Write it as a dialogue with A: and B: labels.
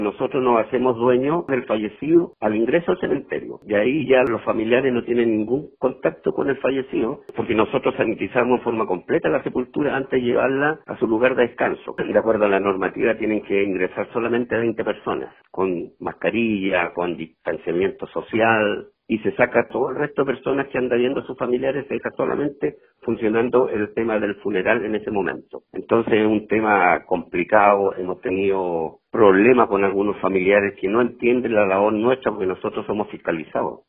A: Nosotros nos hacemos dueños del fallecido al ingreso al cementerio. Y ahí ya los familiares no tienen ningún contacto con el fallecido, porque nosotros sanitizamos en forma completa la sepultura antes de llevarla a su lugar de descanso. De acuerdo a la normativa tienen que ingresar solamente 20 personas, con mascarilla, con distanciamiento social, y se saca todo el resto de personas que andan viendo a sus familiares, se deja solamente funcionando el tema del funeral en ese momento. Entonces es un tema complicado, hemos tenido problemas con algunos familiares que no entienden la labor nuestra porque nosotros somos fiscalizados.